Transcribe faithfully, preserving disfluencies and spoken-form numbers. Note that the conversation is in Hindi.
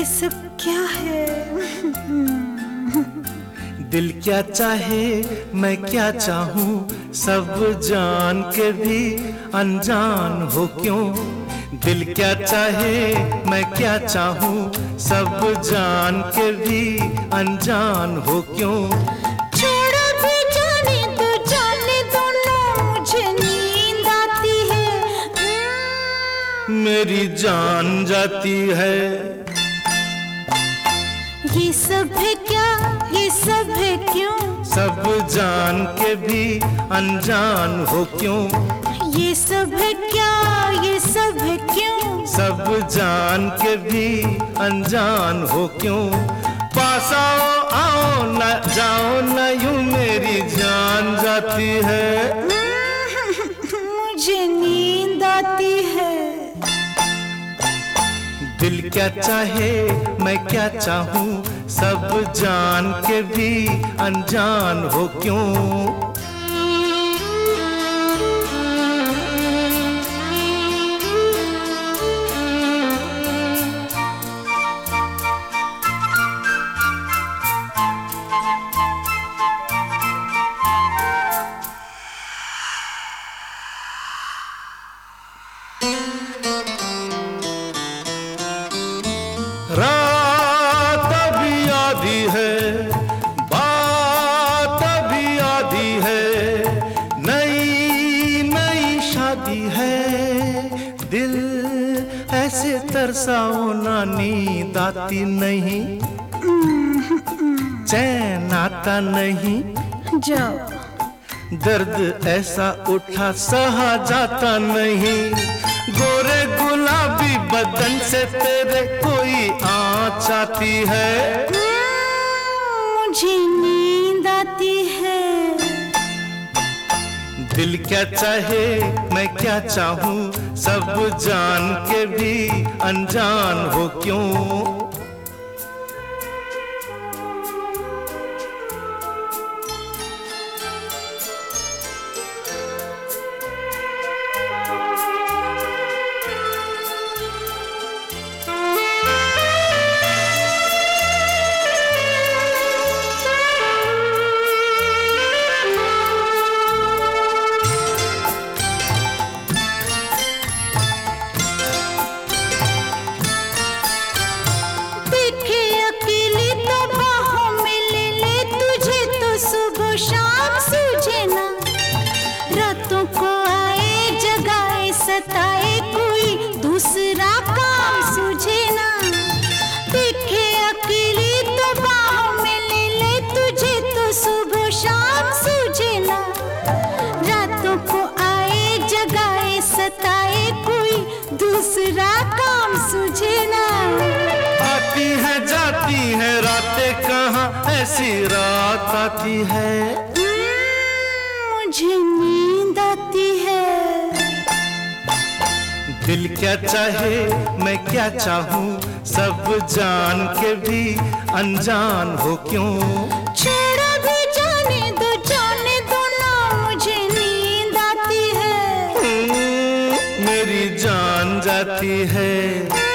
सब क्या है? दिल क्या चाहे मैं क्या चाहूँ, सब जान के भी अनजान हो क्यों। दिल क्या चाहे मैं क्या चाहूँ, सब जान के भी अनजान हो क्यों। छोड़ो भी जाने तो जाने दो ना, मुझे नींद आती है। मेरी जान जाती है। ये सब है क्या, ये सब है क्यों। सब जान के भी अनजान हो क्यों। ये सब है क्या, ये सब है क्यों। सब जान के भी अनजान हो क्यों। पास आओ आओ न जाओ न यूं मेरी जान जाती है। मुझे नींद आती है। दिल क्या चाहे मैं क्या चाहूँ, सब जान के भी अनजान हो क्यों। रात अभी आधी है, बात अभी आधी है, नई नई शादी है। दिल ऐसे तरसाओ ना, नींद आती नहीं, चैन आता नहीं। जाओ। दर्द ऐसा उठा सहा जाता नहीं। गोरे गुलाबी बदन से तेरे कोई आँच आती है। मुझे नींद आती है। दिल क्या चाहे मैं क्या चाहूँ, सब जान के भी अनजान हो क्यों। सताए कोई दूसरा काम सूझे ना। देखे अकेली तो बाहों में ले ले तुझे, तो सुबह शाम सूझे ना। रातों को आए जगाए सताए कोई दूसरा काम सूझे ना। आती है जाती है रातें कहाँ, ऐसी रात आती है। मुझे नींद आती है। दिल क्या चाहे मैं क्या चाहूँ, सब जान के भी अनजान हो क्यों। छोड़ो भी जाने दो जाने दो ना, मुझे नींद आती है। मेरी जान जाती है।